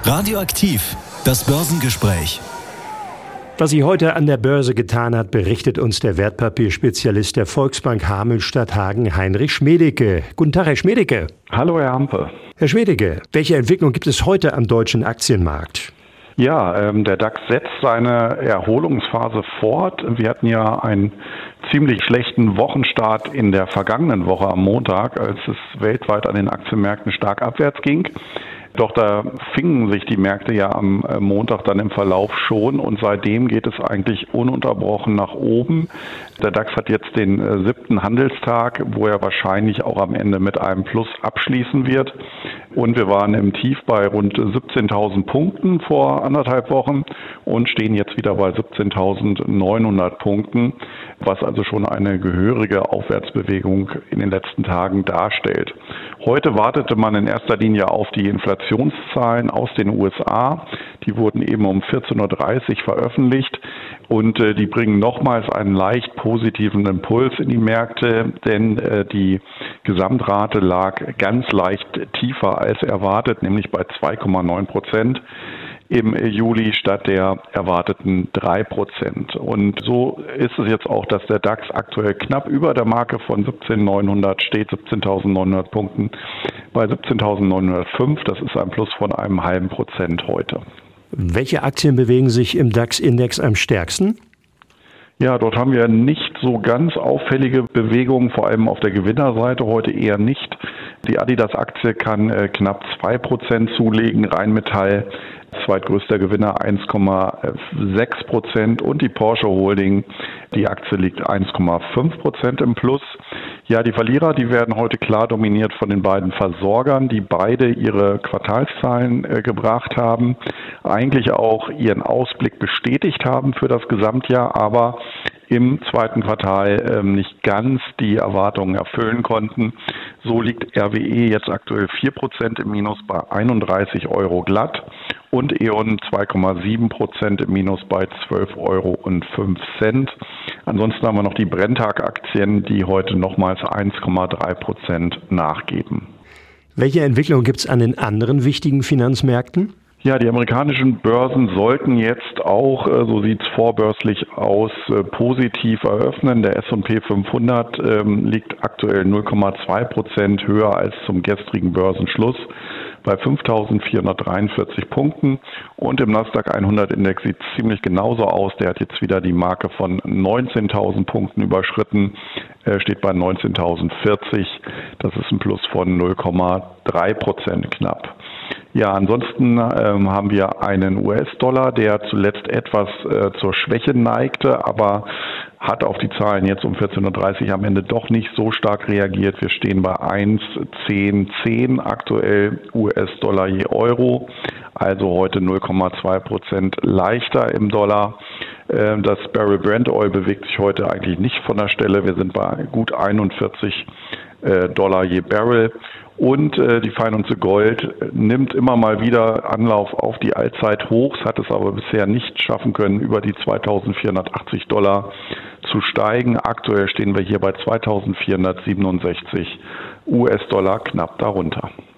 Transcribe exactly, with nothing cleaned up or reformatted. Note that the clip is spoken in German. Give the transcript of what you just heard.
Radioaktiv, das Börsengespräch. Was sich heute an der Börse getan hat, berichtet uns der Wertpapierspezialist der Volksbank Hameln-Stadthagen, Heinrich Schmedeke. Guten Tag, Herr Schmedeke. Hallo, Herr Hampe. Herr Schmedeke, welche Entwicklung gibt es heute am deutschen Aktienmarkt? Ja, ähm, der DAX setzt seine Erholungsphase fort. Wir hatten ja einen ziemlich schlechten Wochenstart in der vergangenen Woche am Montag, als es weltweit an den Aktienmärkten stark abwärts ging. Doch da fingen sich die Märkte ja am Montag dann im Verlauf schon und seitdem geht es eigentlich ununterbrochen nach oben. Der DAX hat jetzt den siebten Handelstag, wo er wahrscheinlich auch am Ende mit einem Plus abschließen wird. Und wir waren im Tief bei rund siebzehntausend Punkten vor anderthalb Wochen und stehen jetzt wieder bei siebzehntausendneunhundert Punkten, was also schon eine gehörige Aufwärtsbewegung in den letzten Tagen darstellt. Heute wartete man in erster Linie auf die Inflationszahlen aus den U S A. Die wurden eben um vierzehn Uhr dreißig veröffentlicht und äh, die bringen nochmals einen leicht positiven Impuls in die Märkte, denn äh, die Gesamtrate lag ganz leicht tiefer als erwartet, nämlich bei zwei Komma neun Prozent. Im Juli statt der erwarteten drei Prozent. Und so ist es jetzt auch, dass der DAX aktuell knapp über der Marke von siebzehntausendneunhundert steht, siebzehntausendneunhundert Punkten bei siebzehntausendneunhundertfünf. Das ist ein Plus von einem halben Prozent heute. Welche Aktien bewegen sich im DAX-Index am stärksten? Ja, dort haben wir nicht so ganz auffällige Bewegungen, vor allem auf der Gewinnerseite heute eher nicht. Die Adidas-Aktie kann äh, knapp zwei Prozent zulegen, Rheinmetall zweitgrößter Gewinner eins Komma sechs Prozent und die Porsche Holding, die Aktie liegt eins Komma fünf Prozent im Plus. Ja, die Verlierer, die werden heute klar dominiert von den beiden Versorgern, die beide ihre Quartalszahlen äh, gebracht haben, eigentlich auch ihren Ausblick bestätigt haben für das Gesamtjahr, aber im zweiten Quartal ähm, nicht ganz die Erwartungen erfüllen konnten. So liegt R W E jetzt aktuell vier Prozent im Minus bei einunddreißig Euro glatt und E.ON zwei Komma sieben Prozent im Minus bei zwölf Euro und fünf Cent. Ansonsten haben wir noch die Brenntag-Aktien, die heute nochmals eins Komma drei Prozent nachgeben. Welche Entwicklung gibt es an den anderen wichtigen Finanzmärkten? Ja, die amerikanischen Börsen sollten jetzt auch, so sieht es vorbörslich aus, positiv eröffnen. Der S und P fünfhundert ähm, liegt aktuell null Komma zwei Prozent höher als zum gestrigen Börsenschluss bei fünftausendvierhundertdreiundvierzig Punkten. Und im Nasdaq hundert Index sieht es ziemlich genauso aus. Der hat jetzt wieder die Marke von neunzehntausend Punkten überschritten, er steht bei neunzehntausendvierzig. Das ist ein Plus von null Komma drei Prozent knapp. Ja, ansonsten ähm, haben wir einen U S-Dollar, der zuletzt etwas äh, zur Schwäche neigte, aber hat auf die Zahlen jetzt um vierzehn Uhr dreißig am Ende doch nicht so stark reagiert. Wir stehen bei eins Komma zehn zehn aktuell U S-Dollar je Euro, also heute null Komma zwei Prozent leichter im Dollar. Äh, das Barrel Brent Oil bewegt sich heute eigentlich nicht von der Stelle. Wir sind bei gut einundvierzig äh, Dollar je Barrel. Und äh, die Feinunze Gold nimmt immer mal wieder Anlauf auf die Allzeithochs, hat es aber bisher nicht schaffen können, über die zweitausendvierhundertachtzig Dollar zu steigen. Aktuell stehen wir hier bei zweitausendvierhundertsiebenundsechzig U S-Dollar, knapp darunter.